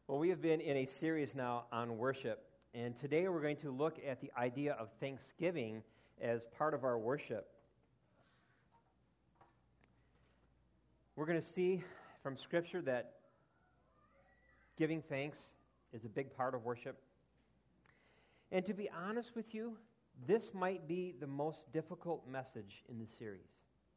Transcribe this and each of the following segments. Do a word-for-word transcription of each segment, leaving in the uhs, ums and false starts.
Well, we have been in a series now on worship, and today we're going to look at the idea of thanksgiving as part of our worship. We're going to see from Scripture that giving thanks is a big part of worship. And to be honest with you, this might be the most difficult message in the series.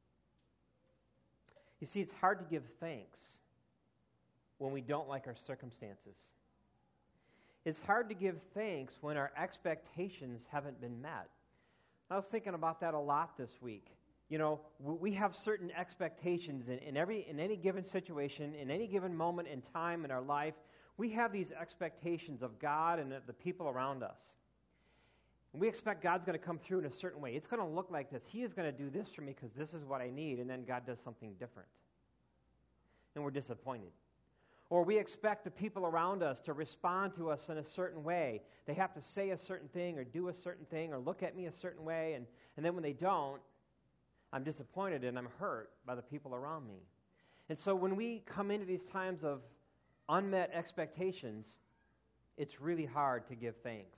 You see, it's hard to give thanks when we don't like our circumstances. It's hard to give thanks when our expectations haven't been met. I was thinking about that a lot this week. You know, we have certain expectations in, in every in any given situation, in any given moment in time in our life. We have these expectations of God and the people around us. And we expect God's going to come through in a certain way. It's going to look like this. He is going to do this for me because this is what I need, and then God does something different. And we're disappointed. Or we expect the people around us to respond to us in a certain way. They have to say a certain thing or do a certain thing or look at me a certain way. And, and then when they don't, I'm disappointed and I'm hurt by the people around me. And so when we come into these times of unmet expectations, it's really hard to give thanks.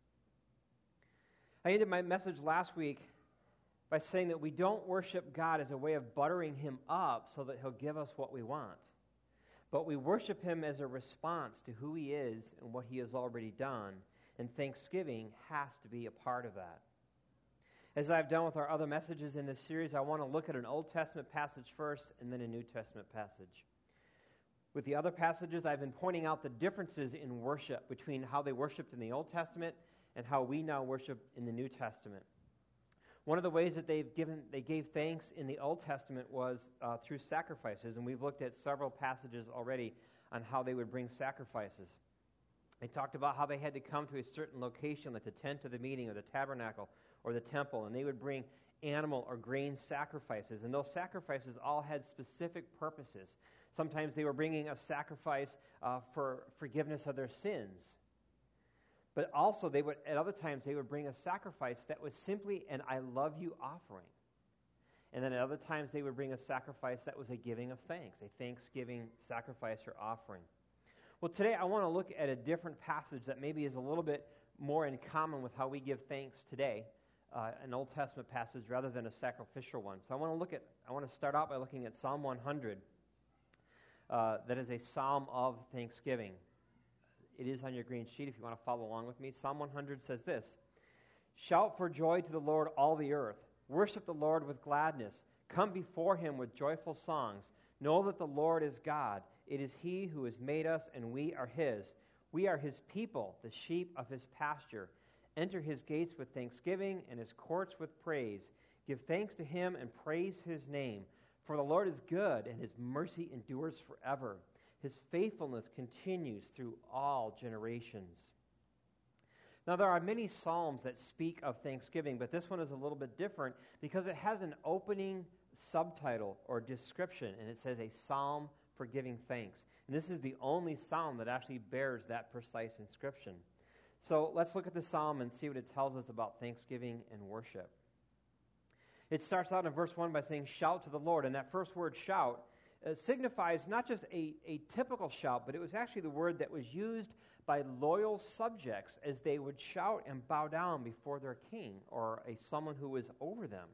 I ended my message last week by saying that we don't worship God as a way of buttering Him up so that He'll give us what we want. But we worship Him as a response to who He is and what He has already done. And thanksgiving has to be a part of that. As I've done with our other messages in this series, I want to look at an Old Testament passage first and then a New Testament passage. With the other passages, I've been pointing out the differences in worship between how they worshiped in the Old Testament and how we now worship in the New Testament. One of the ways that they've given, they gave thanks in the Old Testament was uh, through sacrifices, and we've looked at several passages already on how they would bring sacrifices. They talked about how they had to come to a certain location, like the tent of the meeting or the tabernacle or the temple, and they would bring animal or grain sacrifices, and those sacrifices all had specific purposes. Sometimes they were bringing a sacrifice uh, for forgiveness of their sins. But also, they would at other times, they would bring a sacrifice that was simply an I love you offering. And then at other times, they would bring a sacrifice that was a giving of thanks, a thanksgiving sacrifice or offering. Well, today I want to look at a different passage that maybe is a little bit more in common with how we give thanks today, uh, an Old Testament passage rather than a sacrificial one. So I want to look at, I want to start out by looking at Psalm one hundred. Uh, that is a psalm of thanksgiving. It is on your green sheet if you want to follow along with me. Psalm one hundred says this: "Shout for joy to the Lord, all the earth. Worship the Lord with gladness. Come before Him with joyful songs. Know that the Lord is God. It is He who has made us, and we are His. We are His people, the sheep of His pasture. Enter His gates with thanksgiving and His courts with praise. Give thanks to Him and praise His name. For the Lord is good, and His mercy endures forever. His faithfulness continues through all generations." Now, there are many psalms that speak of thanksgiving, but this one is a little bit different because it has an opening subtitle or description, and it says a psalm for giving thanks. And this is the only psalm that actually bears that precise inscription. So let's look at the psalm and see what it tells us about thanksgiving and worship. It starts out in verse one by saying, "Shout to the Lord." And that first word, shout, Uh, signifies not just a, a typical shout, but it was actually the word that was used by loyal subjects as they would shout and bow down before their king or a someone who was over them.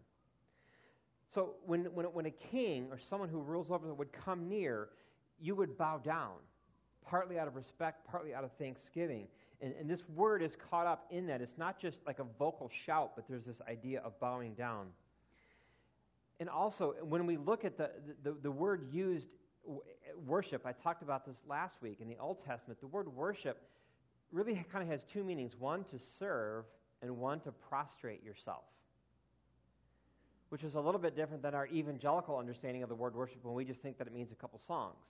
So when, when, when a king or someone who rules over them would come near, you would bow down, partly out of respect, partly out of thanksgiving. And, and this word is caught up in that. It's not just like a vocal shout, but there's this idea of bowing down. And also, when we look at the, the, the word used, worship, I talked about this last week in the Old Testament, the word worship really kind of has two meanings. One, to serve, and one, to prostrate yourself, which is a little bit different than our evangelical understanding of the word worship when we just think that it means a couple songs.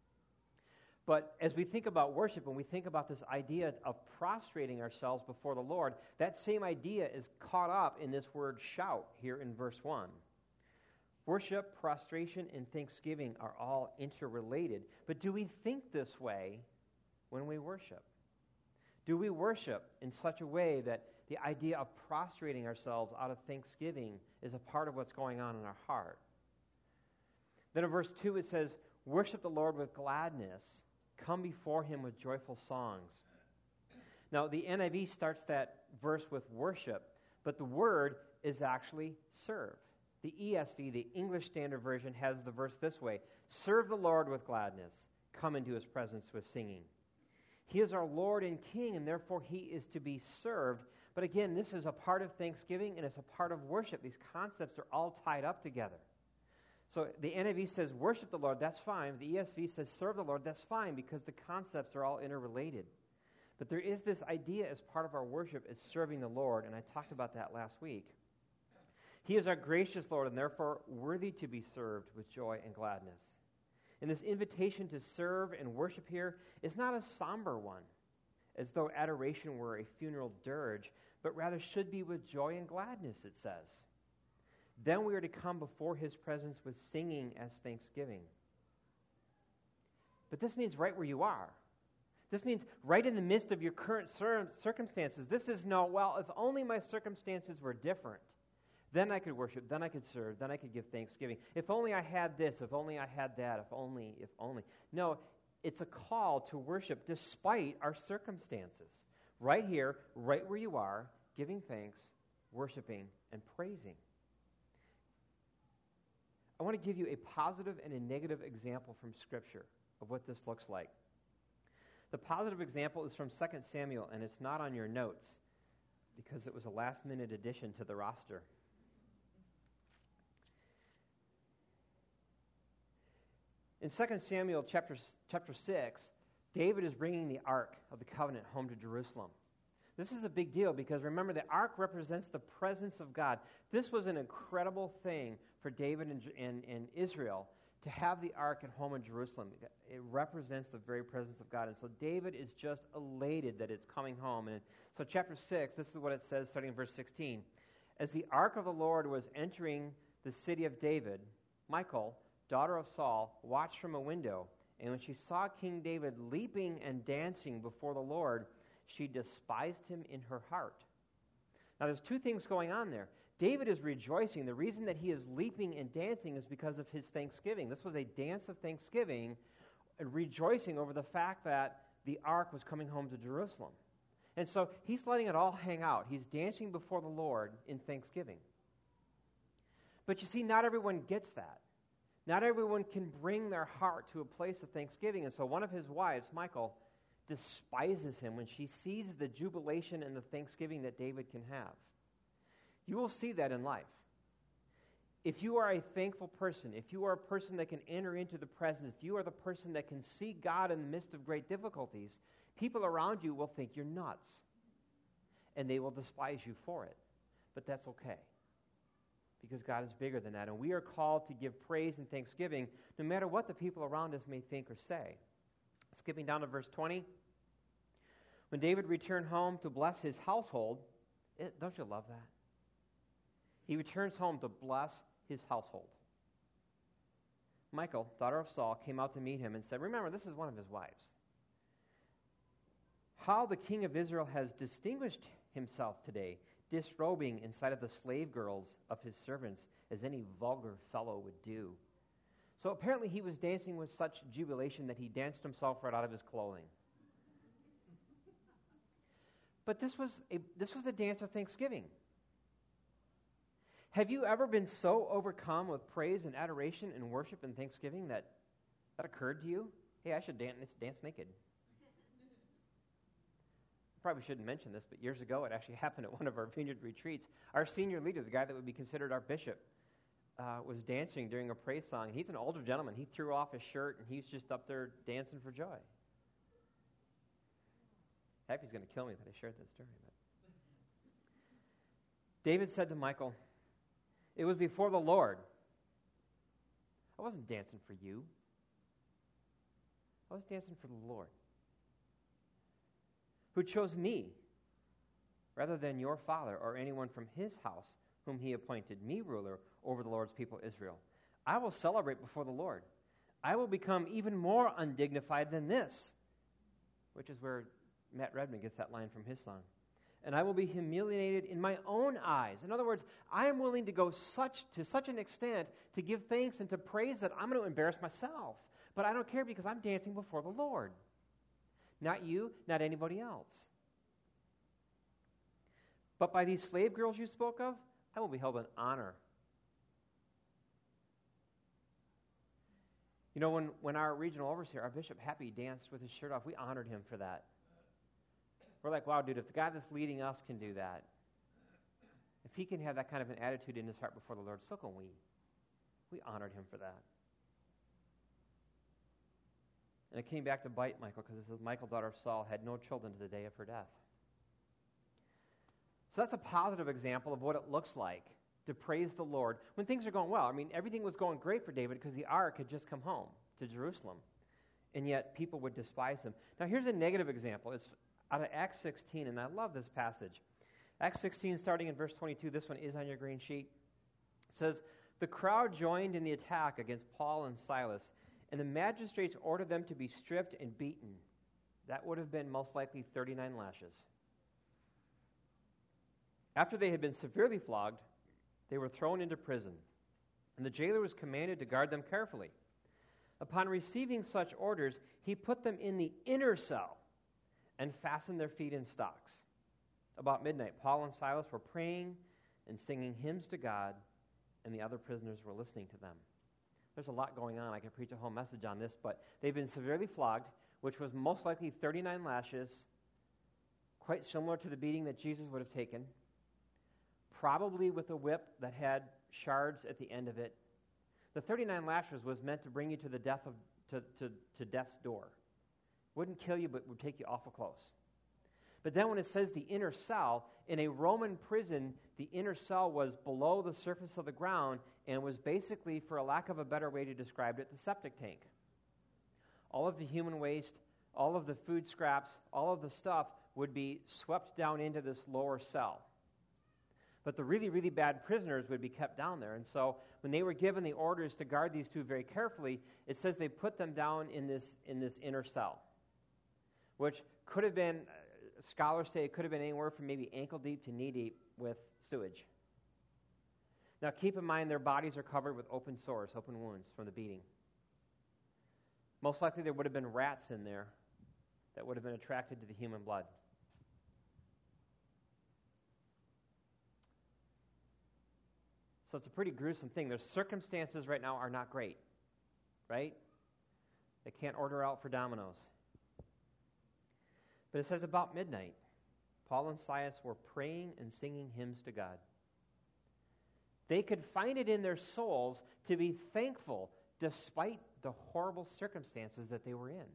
But as we think about worship, when we think about this idea of prostrating ourselves before the Lord, that same idea is caught up in this word shout here in verse one. Worship, prostration, and thanksgiving are all interrelated. But do we think this way when we worship? Do we worship in such a way that the idea of prostrating ourselves out of thanksgiving is a part of what's going on in our heart? Then in verse two it says, "Worship the Lord with gladness." Come before him with joyful songs. Now, the N I V starts that verse with worship, but the word is actually serve. The E S V, the English Standard Version, has the verse this way: serve the Lord with gladness. Come into his presence with singing. He is our Lord and King, and therefore he is to be served. But again, this is a part of thanksgiving, and it's a part of worship. These concepts are all tied up together. So the N I V says worship the Lord, that's fine. The E S V says serve the Lord, that's fine, because the concepts are all interrelated. But there is this idea as part of our worship is serving the Lord, and I talked about that last week. He is our gracious Lord, and therefore worthy to be served with joy and gladness. And this invitation to serve and worship here is not a somber one, as though adoration were a funeral dirge, but rather should be with joy and gladness, it says. Then we are to come before his presence with singing as thanksgiving. But this means right where you are. This means right in the midst of your current cir- circumstances. This is no, well, if only my circumstances were different, then I could worship, then I could serve, then I could give thanksgiving. If only I had this, if only I had that, if only, if only. No, it's a call to worship despite our circumstances. Right here, right where you are, giving thanks, worshiping, and praising. I want to give you a positive and a negative example from Scripture of what this looks like. The positive example is from Second Samuel, and it's not on your notes because it was a last-minute addition to the roster. In Second Samuel chapter, chapter six, David is bringing the Ark of the Covenant home to Jerusalem. This is a big deal because, remember, the Ark represents the presence of God. This was an incredible thing for David and, and, and Israel to have the Ark at home in Jerusalem. It represents the very presence of God. And so David is just elated that it's coming home. And so chapter six, this is what it says, starting in verse sixteen. As the Ark of the Lord was entering the city of David, Michal, daughter of Saul, watched from a window. And when she saw King David leaping and dancing before the Lord, she despised him in her heart. Now there's two things going on there. David is rejoicing. The reason that he is leaping and dancing is because of his thanksgiving. This was a dance of thanksgiving, rejoicing over the fact that the ark was coming home to Jerusalem. And so he's letting it all hang out. He's dancing before the Lord in thanksgiving. But you see, not everyone gets that. Not everyone can bring their heart to a place of thanksgiving. And so one of his wives, Michal, despises him when she sees the jubilation and the thanksgiving that David can have. You will see that in life. If you are a thankful person, if you are a person that can enter into the presence, if you are the person that can see God in the midst of great difficulties, people around you will think you're nuts. And they will despise you for it. But that's okay. Because God is bigger than that. And we are called to give praise and thanksgiving no matter what the people around us may think or say. Skipping down to verse twenty. When David returned home to bless his household, it, don't you love that? He returns home to bless his household. Michal, daughter of Saul, came out to meet him and said, remember, this is one of his wives. How the king of Israel has distinguished himself today, disrobing in sight of the slave girls of his servants, as any vulgar fellow would do. So apparently he was dancing with such jubilation that he danced himself right out of his clothing. But this was a, this was a dance of thanksgiving. Have you ever been so overcome with praise and adoration and worship and thanksgiving that that occurred to you? Hey, I should dance, dance naked. Probably shouldn't mention this, but years ago it actually happened at one of our vineyard retreats. Our senior leader, the guy that would be considered our bishop, uh, was dancing during a praise song. He's an older gentleman. He threw off his shirt, and he's just up there dancing for joy. Happy's going to kill me that I shared that story. But David said to Michal, it was before the Lord. I wasn't dancing for you. I was dancing for the Lord, who chose me rather than your father or anyone from his house, whom he appointed me ruler over the Lord's people Israel. I will celebrate before the Lord. I will become even more undignified than this, which is where Matt Redman gets that line from his song. And I will be humiliated in my own eyes. In other words, I am willing to go such to such an extent to give thanks and to praise that I'm going to embarrass myself. But I don't care because I'm dancing before the Lord. Not you, not anybody else. But by these slave girls you spoke of, I will be held in honor. You know, when, when our regional overseer, our Bishop Happy, danced with his shirt off, we honored him for that. We're like, wow, dude, if the guy that's leading us can do that, if he can have that kind of an attitude in his heart before the Lord, so can we. We honored him for that. And it came back to bite Michael, because it says Michal, daughter of Saul, had no children to the day of her death. So that's a positive example of what it looks like to praise the Lord when things are going well. I mean, everything was going great for David because the ark had just come home to Jerusalem, and yet people would despise him. Now, here's a negative example. It's out of Acts sixteen, and I love this passage. Acts sixteen, starting in verse twenty-two, this one is on your green sheet. It says, "The crowd joined in the attack against Paul and Silas, and the magistrates ordered them to be stripped and beaten." That would have been most likely thirty-nine lashes. After they had been severely flogged, they were thrown into prison, and the jailer was commanded to guard them carefully. Upon receiving such orders, he put them in the inner cell and fastened their feet in stocks. About midnight, Paul and Silas were praying and singing hymns to God, and the other prisoners were listening to them. There's a lot going on. I could preach a whole message on this, but they've been severely flogged, which was most likely thirty-nine lashes, quite similar to the beating that Jesus would have taken, probably with a whip that had shards at the end of it. The thirty-nine lashes was meant to bring you to the death of to, to, to death's door. Wouldn't kill you, but would take you awful close. But then when it says the inner cell, in a Roman prison, the inner cell was below the surface of the ground and was basically, for a lack of a better way to describe it, the septic tank. All of the human waste, all of the food scraps, all of the stuff would be swept down into this lower cell. But the really, really bad prisoners would be kept down there. And so when they were given the orders to guard these two very carefully, it says they put them down in this, in this inner cell, which could have been, scholars say it could have been anywhere from maybe ankle deep to knee deep with sewage. Now keep in mind their bodies are covered with open sores, open wounds from the beating. Most likely there would have been rats in there that would have been attracted to the human blood. So it's a pretty gruesome thing. Their circumstances right now are not great, right? They can't order out for Domino's. But it says about midnight, Paul and Silas were praying and singing hymns to God. They could find it in their souls to be thankful despite the horrible circumstances that they were in.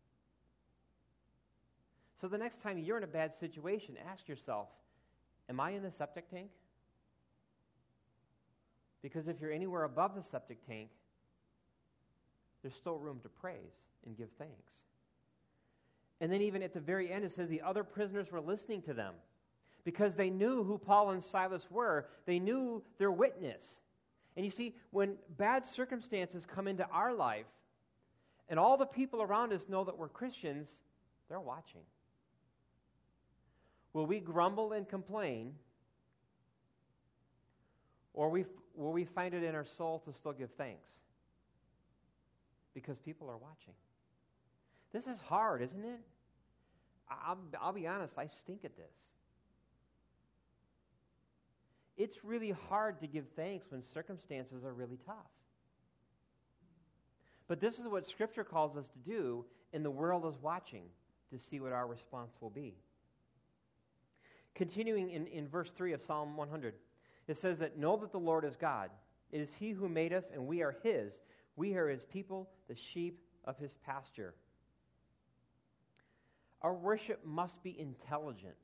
So the next time you're in a bad situation, ask yourself, am I in the septic tank? Because if you're anywhere above the septic tank, there's still room to praise and give thanks. And then even at the very end, it says the other prisoners were listening to them because they knew who Paul and Silas were. They knew their witness. And you see, when bad circumstances come into our life and all the people around us know that we're Christians, they're watching. Will we grumble and complain, or we, will we find it in our soul to still give thanks? Because people are watching. This is hard, isn't it? I'll, I'll be honest, I stink at this. It's really hard to give thanks when circumstances are really tough. But this is what Scripture calls us to do, and the world is watching to see what our response will be. Continuing in, in verse three of Psalm one hundred, it says that, "Know that the Lord is God. It is He who made us, and we are His. We are His people, the sheep of His pasture." Our worship must be intelligent.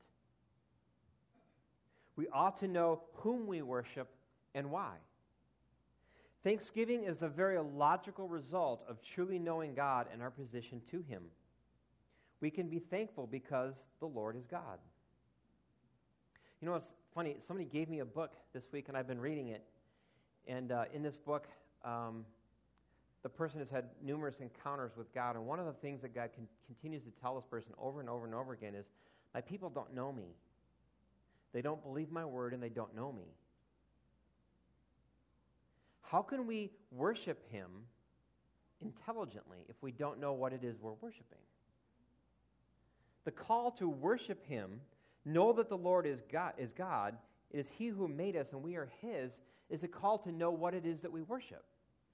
We ought to know whom we worship and why. Thanksgiving is the very logical result of truly knowing God and our position to Him. We can be thankful because the Lord is God. You know, it's funny, somebody gave me a book this week, and I've been reading it. And uh, in this book, um, the person has had numerous encounters with God, and one of the things that God con- continues to tell this person over and over and over again is, my people don't know me. They don't believe my word, and they don't know me. How can we worship Him intelligently if we don't know what it is we're worshiping. The call to worship him, know that the Lord is God, is God, it is he who made us and we are his, is a call to know what it is that we worship.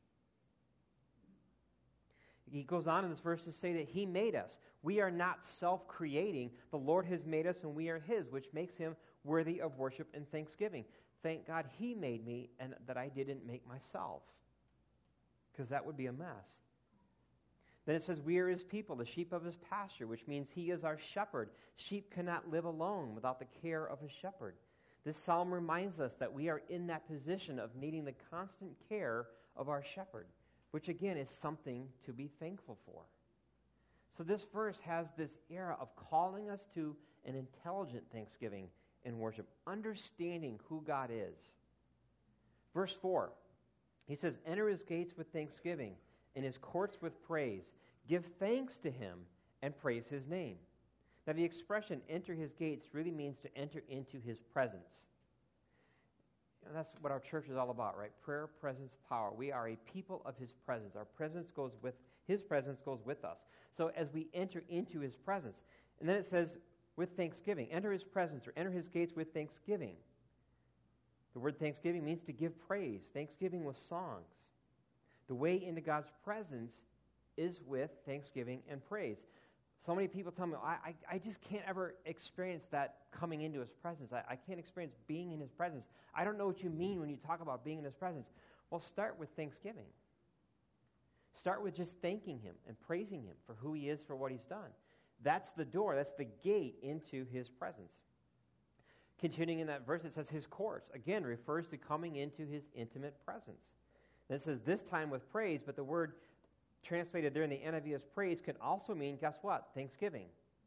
He goes on in this verse to say that he made us. We are not self-creating. The Lord has made us and we are his, which makes him worthy of worship and thanksgiving. Thank God he made me and that I didn't make myself, because that would be a mess. Then it says, we are his people, the sheep of his pasture, which means he is our shepherd. Sheep cannot live alone without the care of a shepherd. This psalm reminds us that we are in that position of needing the constant care of our shepherd, which again is something to be thankful for. So this verse has this era of calling us to an intelligent thanksgiving and worship, understanding who God is. Verse four, he says, enter his gates with thanksgiving and his courts with praise. Give thanks to him and praise his name. Now the expression enter his gates really means to enter into his presence. And that's what our church is all about, right? Prayer, presence, power. We are a people of his presence. Our presence goes with, his presence goes with us. So as we enter into his presence, and then it says with thanksgiving, enter his presence or enter his gates with thanksgiving. The word thanksgiving means to give praise. Thanksgiving with songs. The way into God's presence is with thanksgiving and praise. So many people tell me, I, I, I just can't ever experience that coming into his presence. I, I can't experience being in his presence. I don't know what you mean when you talk about being in his presence. Well, start with thanksgiving. Start with just thanking him and praising him for who he is, for what he's done. That's the door. That's the gate into his presence. Continuing in that verse, it says his courts. Again, refers to coming into his intimate presence. Then it says this time with praise, but the word translated there in the N I V as praise can also mean, guess what? Thanksgiving.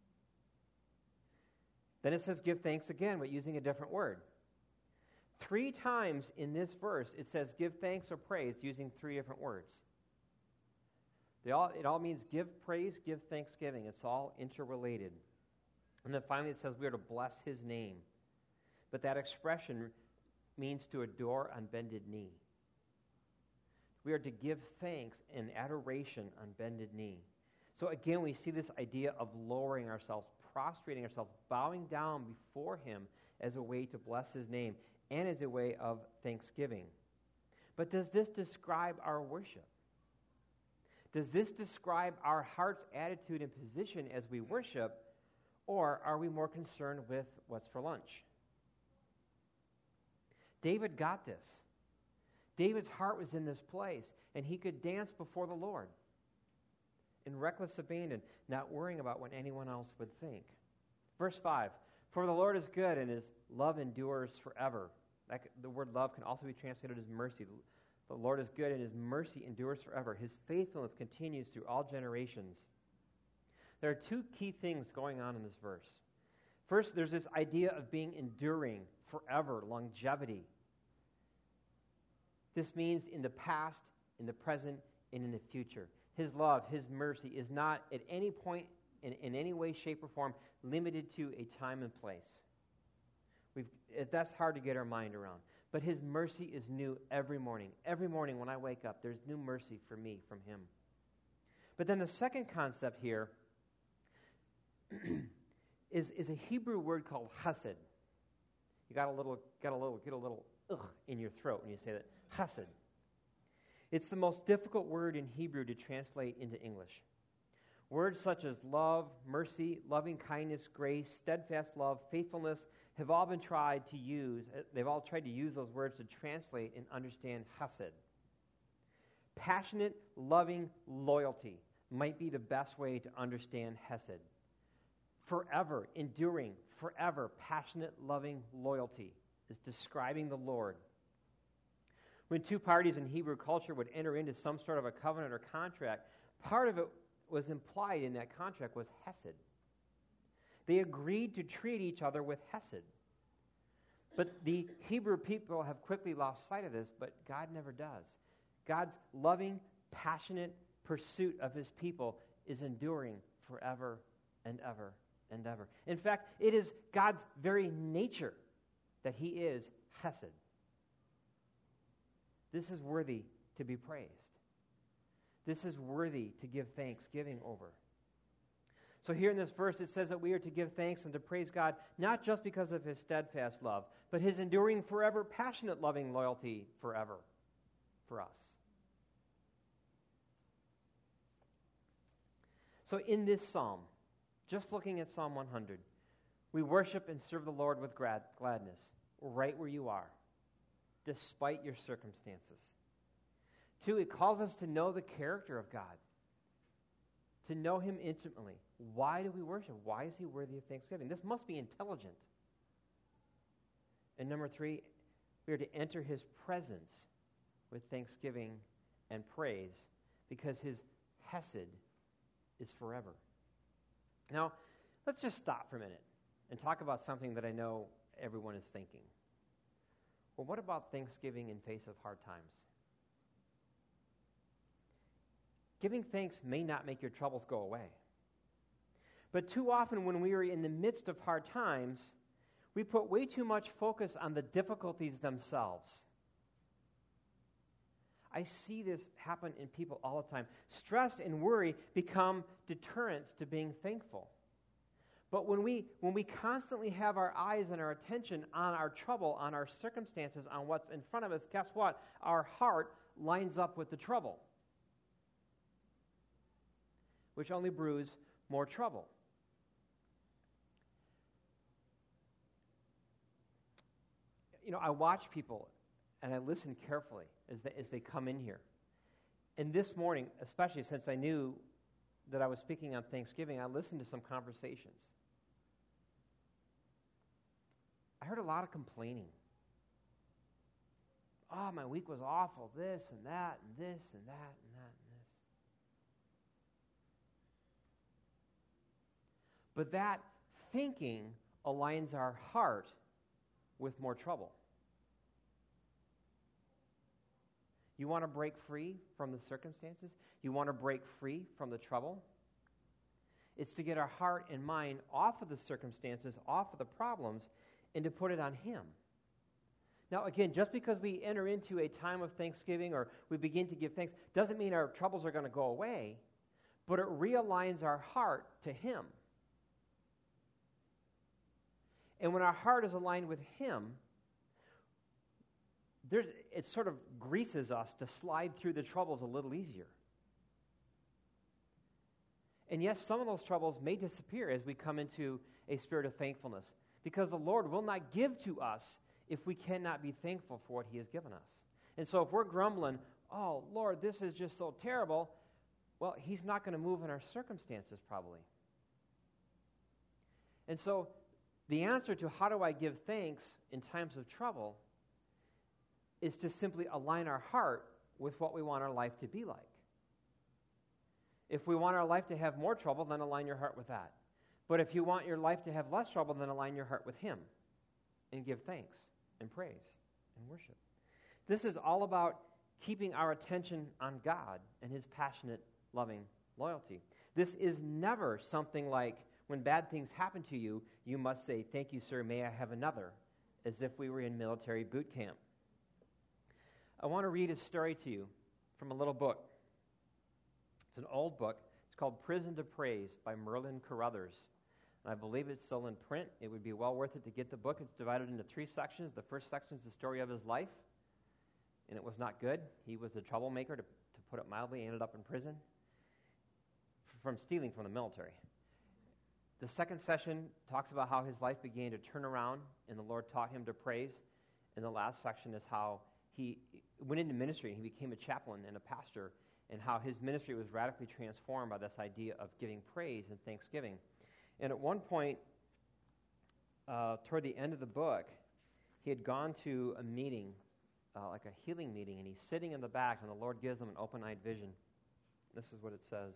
Then it says give thanks again, but using a different word. Three times in this verse, it says give thanks or praise using three different words. They all, it all means give praise, give thanksgiving. It's all interrelated. And then finally it says we are to bless his name. But that expression means to adore on bended knee. We are to give thanks and adoration on bended knee. So again, we see this idea of lowering ourselves, prostrating ourselves, bowing down before him as a way to bless his name and as a way of thanksgiving. But does this describe our worship? Does this describe our heart's attitude and position as we worship, or are we more concerned with what's for lunch? David got this. David's heart was in this place, and he could dance before the Lord in reckless abandon, not worrying about what anyone else would think. Verse five, for the Lord is good, and his love endures forever. That, the word love can also be translated as mercy. The Lord is good, and his mercy endures forever. His faithfulness continues through all generations. There are two key things going on in this verse. First, there's this idea of being enduring forever, longevity. This means in the past, in the present, and in the future. His love, his mercy is not at any point, in, in any way, shape, or form, limited to a time and place. We've, that's hard to get our mind around. But his mercy is new every morning. Every morning when I wake up, there's new mercy for me from him. But then the second concept here is, is a Hebrew word called chesed. You got a little, got a little, get a little ugh in your throat when you say that. Chesed. It's the most difficult word in Hebrew to translate into English. Words such as love, mercy, loving kindness, grace, steadfast love, faithfulness have all been tried to use, they've all tried to use those words to translate and understand chesed. Passionate, loving loyalty might be the best way to understand chesed. Forever, enduring, forever, passionate, loving loyalty is describing the Lord. When two parties in Hebrew culture would enter into some sort of a covenant or contract, part of it was implied in that contract was hesed. They agreed to treat each other with hesed. But the Hebrew people have quickly lost sight of this, but God never does. God's loving, passionate pursuit of his people is enduring forever and ever and ever. In fact, it is God's very nature that he is chesed. This is worthy to be praised. This is worthy to give thanksgiving over. So here in this verse, it says that we are to give thanks and to praise God, not just because of his steadfast love, but his enduring forever, passionate, loving loyalty forever for us. So in this psalm, just looking at Psalm one hundred, we worship and serve the Lord with glad- gladness, right where you are, despite your circumstances. Two, it calls us to know the character of God, to know him intimately. Why do we worship? Why is he worthy of thanksgiving? This must be intelligent. And number three, we are to enter his presence with thanksgiving and praise because his hesed is forever. Now, let's just stop for a minute and talk about something that I know everyone is thinking. Well, what about thanksgiving in face of hard times? Giving thanks may not make your troubles go away. But too often when we are in the midst of hard times, we put way too much focus on the difficulties themselves. I see this happen in people all the time. Stress and worry become deterrents to being thankful. But when we when we constantly have our eyes and our attention on our trouble, on our circumstances, on what's in front of us, guess what? Our heart lines up with the trouble, which only brews more trouble. You know, I watch people and I listen carefully as they, as they come in here. And this morning, especially since I knew that I was speaking on Thanksgiving, I listened to some conversations. I heard a lot of complaining. Oh, my week was awful, this and that and this and that and that and this. But that thinking aligns our heart with more trouble. You want to break free from the circumstances? You want to break free from the trouble? It's to get our heart and mind off of the circumstances, off of the problems, and to put it on him. Now, again, just because we enter into a time of thanksgiving or we begin to give thanks doesn't mean our troubles are going to go away, but it realigns our heart to him. And when our heart is aligned with him, there's, it sort of greases us to slide through the troubles a little easier. And yes, some of those troubles may disappear as we come into a spirit of thankfulness, because the Lord will not give to us if we cannot be thankful for what he has given us. And so if we're grumbling, oh, Lord, this is just so terrible, well, he's not going to move in our circumstances probably. And so the answer to how do I give thanks in times of trouble is to simply align our heart with what we want our life to be like. If we want our life to have more trouble, then align your heart with that. But if you want your life to have less trouble, then align your heart with him and give thanks and praise and worship. This is all about keeping our attention on God and his passionate, loving loyalty. This is never something like when bad things happen to you, you must say, thank you, sir, may I have another, as if we were in military boot camp. I want to read a story to you from a little book. It's an old book. It's called Prison to Praise by Merlin Carothers. And I believe it's still in print. It would be well worth it to get the book. It's divided into three sections. The first section is the story of his life, and it was not good. He was a troublemaker, to, to put it mildly. He ended up in prison from stealing from the military. The second session talks about how his life began to turn around, and the Lord taught him to praise. And the last section is how he went into ministry, and he became a chaplain and a pastor, and how his ministry was radically transformed by this idea of giving praise and thanksgiving. And at one point, uh, toward the end of the book, he had gone to a meeting, uh, like a healing meeting, and he's sitting in the back, and the Lord gives him an open-eyed vision. This is what it says.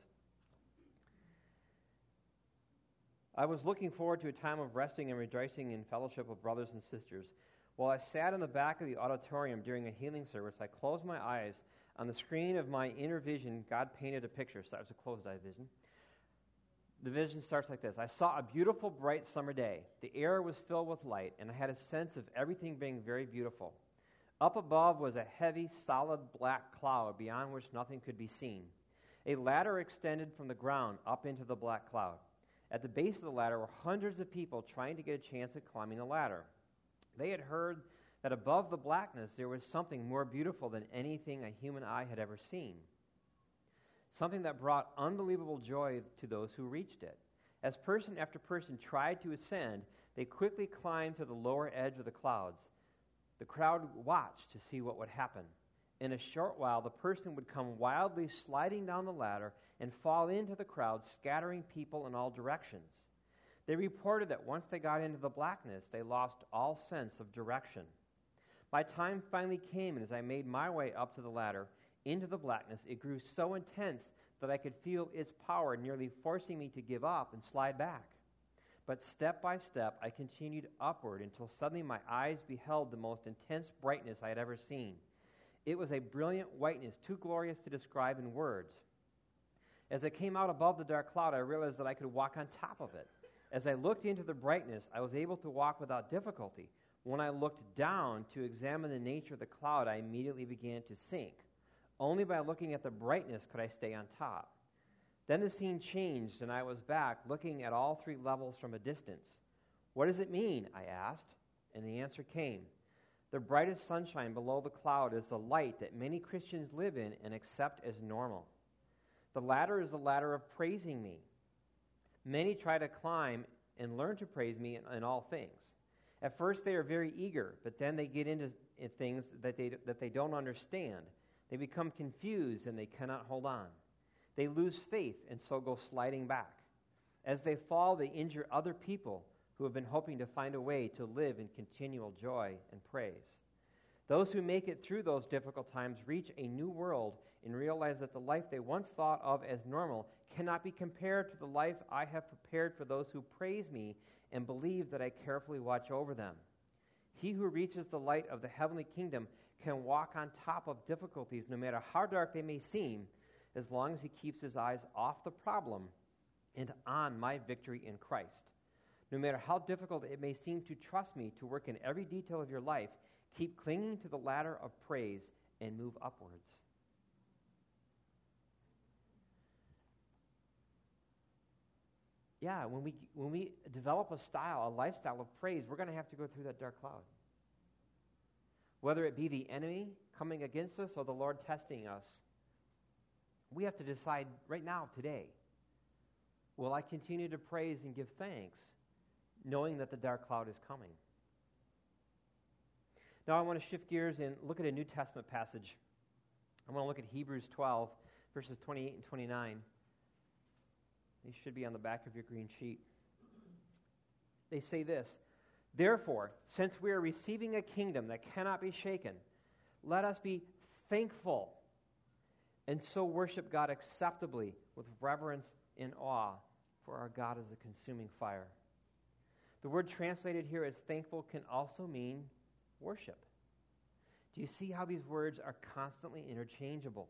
I was looking forward to a time of resting and rejoicing in fellowship with brothers and sisters. While I sat in the back of the auditorium during a healing service, I closed my eyes. On the screen of my inner vision, God painted a picture. So that was a closed-eye vision. The vision starts like this. I saw a beautiful, bright summer day. The air was filled with light, and I had a sense of everything being very beautiful. Up above was a heavy, solid black cloud beyond which nothing could be seen. A ladder extended from the ground up into the black cloud. At the base of the ladder were hundreds of people trying to get a chance at climbing the ladder. They had heard that above the blackness there was something more beautiful than anything a human eye had ever seen. Something that brought unbelievable joy to those who reached it. As person after person tried to ascend, they quickly climbed to the lower edge of the clouds. The crowd watched to see what would happen. In a short while, the person would come wildly sliding down the ladder and fall into the crowd, scattering people in all directions. They reported that once they got into the blackness, they lost all sense of direction. My time finally came, and as I made my way up to the ladder, into the blackness, it grew so intense that I could feel its power nearly forcing me to give up and slide back. But step by step, I continued upward until suddenly my eyes beheld the most intense brightness I had ever seen. It was a brilliant whiteness, too glorious to describe in words. As I came out above the dark cloud, I realized that I could walk on top of it. As I looked into the brightness, I was able to walk without difficulty. When I looked down to examine the nature of the cloud, I immediately began to sink. Only by looking at the brightness could I stay on top. Then the scene changed, and I was back, looking at all three levels from a distance. "What does it mean?" I asked, and the answer came. The brightest sunshine below the cloud is the light that many Christians live in and accept as normal. The ladder is the ladder of praising me. Many try to climb and learn to praise me in, in all things. At first they are very eager, but then they get into in things that they, that they don't understand. They become confused and they cannot hold on. They lose faith and so go sliding back. As they fall, they injure other people who have been hoping to find a way to live in continual joy and praise. Those who make it through those difficult times reach a new world and realize that the life they once thought of as normal cannot be compared to the life I have prepared for those who praise me and believe that I carefully watch over them. He who reaches the light of the heavenly kingdom can walk on top of difficulties no matter how dark they may seem, as long as he keeps his eyes off the problem and on my victory in Christ. No matter how difficult it may seem to trust me to work in every detail of your life, keep clinging to the ladder of praise and move upwards. Yeah, when we when we develop a style, a lifestyle of praise, we're going to have to go through that dark cloud. Whether it be the enemy coming against us or the Lord testing us, we have to decide right now, today, will I continue to praise and give thanks, knowing that the dark cloud is coming? Now I want to shift gears and look at a New Testament passage. I want to look at Hebrews twelve, verses twenty-eight and twenty-nine. These should be on the back of your green sheet. They say this: "Therefore, since we are receiving a kingdom that cannot be shaken, let us be thankful and so worship God acceptably with reverence and awe, for our God is a consuming fire." The word translated here as thankful can also mean worship. Do you see how these words are constantly interchangeable?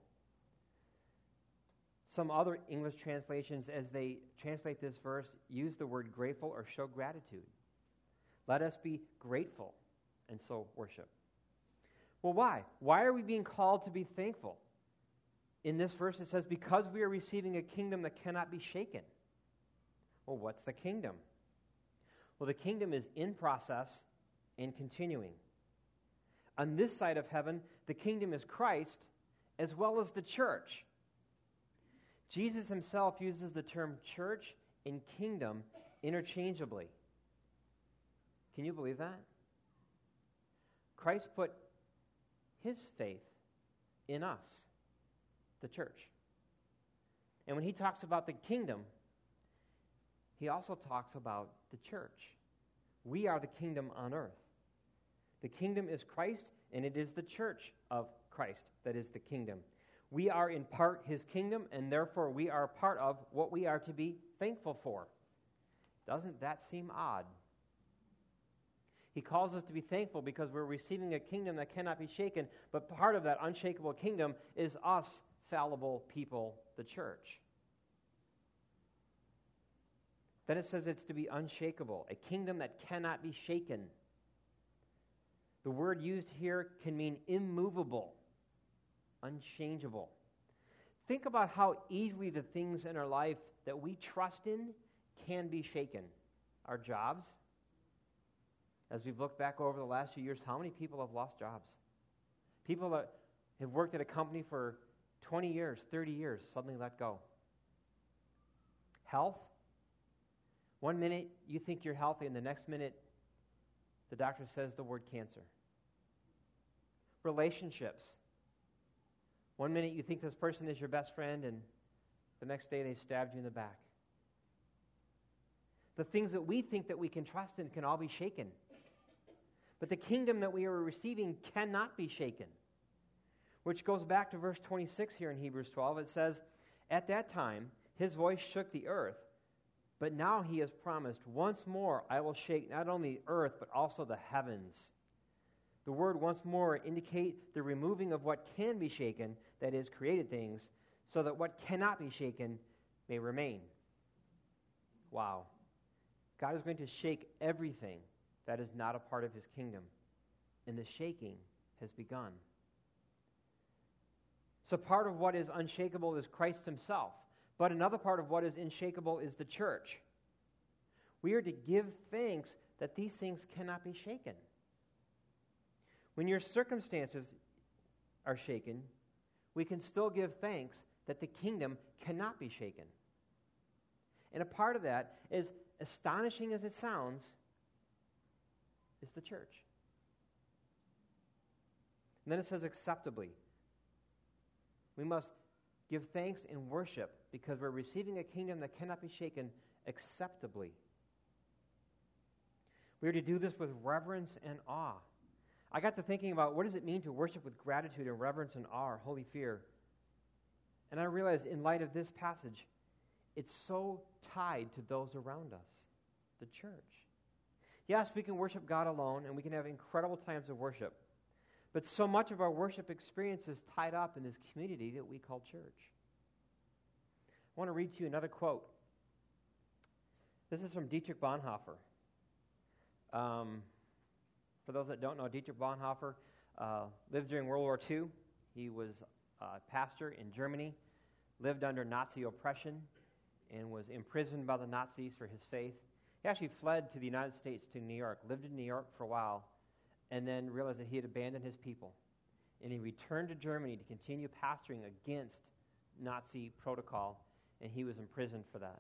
Some other English translations, as they translate this verse, use the word grateful or show gratitude. Let us be grateful and so worship. Well, why? Why are we being called to be thankful? In this verse it says, because we are receiving a kingdom that cannot be shaken. Well, what's the kingdom? Well, the kingdom is in process and continuing. On this side of heaven, the kingdom is Christ as well as the church. Jesus himself uses the term church and kingdom interchangeably. Can you believe that? Christ put his faith in us, the church. And when he talks about the kingdom, he also talks about the church. We are the kingdom on earth. The kingdom is Christ, and it is the church of Christ that is the kingdom. We are in part his kingdom, and therefore we are part of what we are to be thankful for. Doesn't that seem odd? He calls us to be thankful because we're receiving a kingdom that cannot be shaken, but part of that unshakable kingdom is us, fallible people, the church. Then it says it's to be unshakable, a kingdom that cannot be shaken. The word used here can mean immovable, unchangeable. think about how easily the things in our life that we trust in can be shaken. Our jobs. As we've looked back over the last few years, how many people have lost jobs? People that have worked at a company for twenty years, thirty years, suddenly let go. Health. One minute you think you're healthy, and the next minute the doctor says the word cancer. Relationships. One minute you think this person is your best friend, and the next day they stabbed you in the back. The things that we think that we can trust in can all be shaken. But the kingdom that we are receiving cannot be shaken. Which goes back to verse twenty-six here in Hebrews twelve. It says, "At that time his voice shook the earth, but now he has promised, once more I will shake not only the earth, but also the heavens." The word once more indicate the removing of what can be shaken, that is, created things, so that what cannot be shaken may remain. Wow. God is going to shake everything that is not a part of his kingdom, and the shaking has begun. So part of what is unshakable is Christ himself, but another part of what is unshakable is the church. We are to give thanks that these things cannot be shaken. When your circumstances are shaken, we can still give thanks that the kingdom cannot be shaken. And a part of that, is astonishing as it sounds, is the church. And then it says acceptably. We must give thanks and worship because we're receiving a kingdom that cannot be shaken acceptably. We are to do this with reverence and awe. I got to thinking about what does it mean to worship with gratitude and reverence and awe, or holy fear. And I realized in light of this passage, it's so tied to those around us, the church. Yes, we can worship God alone, and we can have incredible times of worship. But so much of our worship experience is tied up in this community that we call church. I want to read to you another quote. This is from Dietrich Bonhoeffer. Um, for those that don't know, Dietrich Bonhoeffer uh, lived during World War Two. He was a pastor in Germany, lived under Nazi oppression, and was imprisoned by the Nazis for his faith. He actually fled to the United States, to New York, lived in New York for a while, and then realized that he had abandoned his people. And he returned to Germany to continue pastoring against Nazi protocol, and he was imprisoned for that.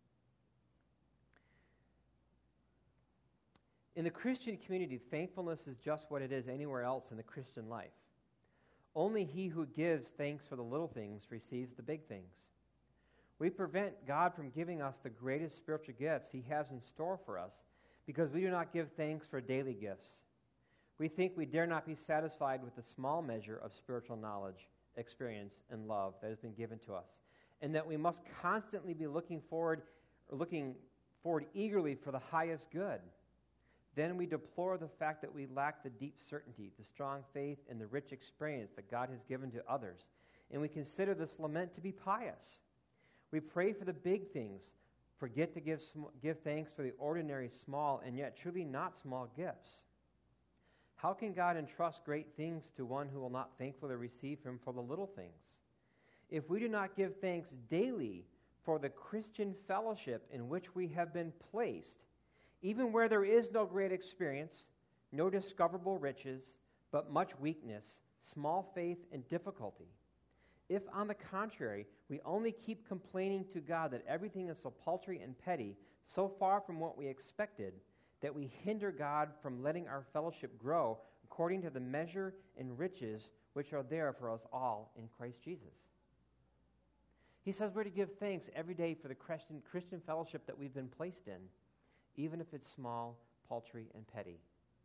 In the Christian community, thankfulness is just what it is anywhere else in the Christian life. Only he who gives thanks for the little things receives the big things. We prevent God from giving us the greatest spiritual gifts he has in store for us because we do not give thanks for daily gifts. We think we dare not be satisfied with the small measure of spiritual knowledge, experience, and love that has been given to us, and that we must constantly be looking forward, or looking forward eagerly for the highest good. Then we deplore the fact that we lack the deep certainty, the strong faith, and the rich experience that God has given to others, and we consider this lament to be pious. We pray for the big things, forget to give, sm- give thanks for the ordinary small and yet truly not small gifts. How can God entrust great things to one who will not thankfully receive him for the little things? If we do not give thanks daily for the Christian fellowship in which we have been placed, even where there is no great experience, no discoverable riches, but much weakness, small faith, and difficulty, if, on the contrary, we only keep complaining to God that everything is so paltry and petty, so far from what we expected, that we hinder God from letting our fellowship grow according to the measure and riches which are there for us all in Christ Jesus. He says we're to give thanks every day for the Christian, Christian fellowship that we've been placed in, even if it's small, paltry, and petty.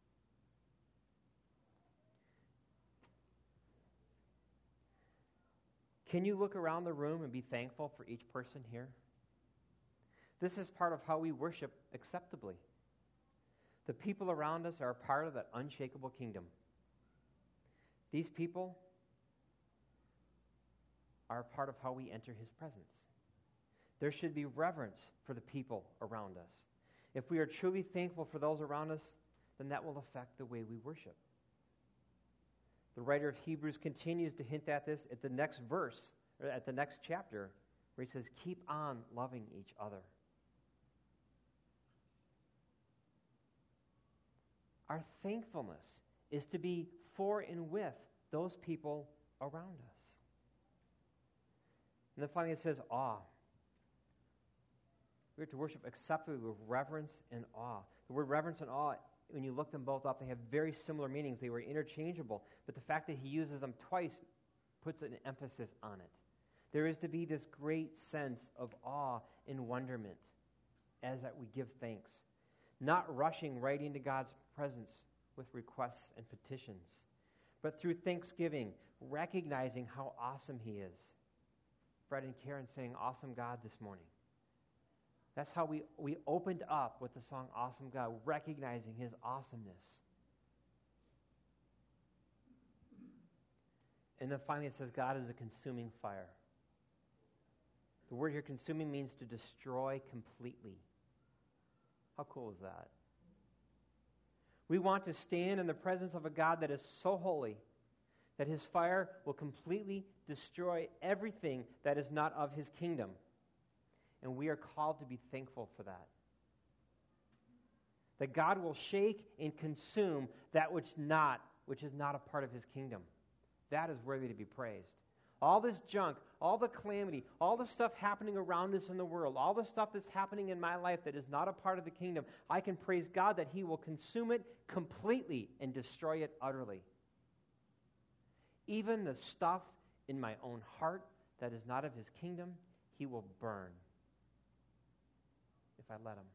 Can you look around the room and be thankful for each person here? This is part of how we worship acceptably. The people around us are a part of that unshakable kingdom. These people are a part of how we enter his presence. There should be reverence for the people around us. If we are truly thankful for those around us, then that will affect the way we worship. The writer of Hebrews continues to hint at this at the next verse, or at the next chapter, where he says, keep on loving each other. Our thankfulness is to be for and with those people around us. And then finally it says awe. We are to worship acceptably with reverence and awe. The word reverence and awe, when you look them both up, they have very similar meanings. They were interchangeable, but the fact that he uses them twice puts an emphasis on it. There is to be this great sense of awe and wonderment as that we give thanks, not rushing right into God's presence with requests and petitions, but through thanksgiving, recognizing how awesome he is. Fred and Karen saying, awesome God this morning. That's how we, we opened up with the song Awesome God, recognizing his awesomeness. And then finally it says God is a consuming fire. The word here, consuming, means to destroy completely. How cool is that? We want to stand in the presence of a God that is so holy that his fire will completely destroy everything that is not of his kingdom. And we are called to be thankful for that. That God will shake and consume that which not, which is not a part of his kingdom. That is worthy to be praised. All this junk, all the calamity, all the stuff happening around us in the world, all the stuff that's happening in my life that is not a part of the kingdom, I can praise God that he will consume it completely and destroy it utterly. Even the stuff in my own heart that is not of his kingdom, he will burn if I let him.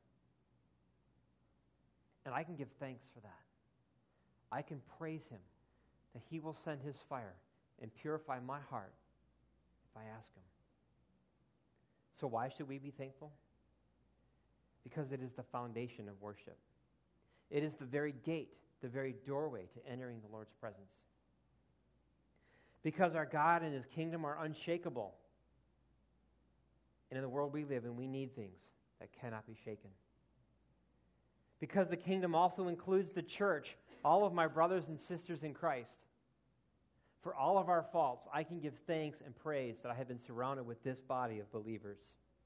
And I can give thanks for that. I can praise him that he will send his fire and purify my heart if I ask him. So why should we be thankful? Because it is the foundation of worship. It is the very gate, the very doorway to entering the Lord's presence. Because our God and his kingdom are unshakable. And in the world we live in, we need things that cannot be shaken. Because the kingdom also includes the church, all of my brothers and sisters in Christ. For all of our faults, I can give thanks and praise that I have been surrounded with this body of believers.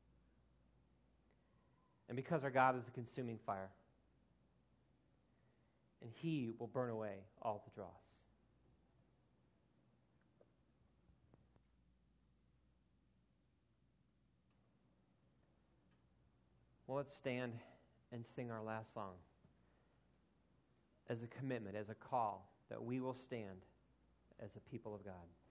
And because our God is a consuming fire, and he will burn away all the dross. Well, let's stand and sing our last song as a commitment, as a call that we will stand as a people of God.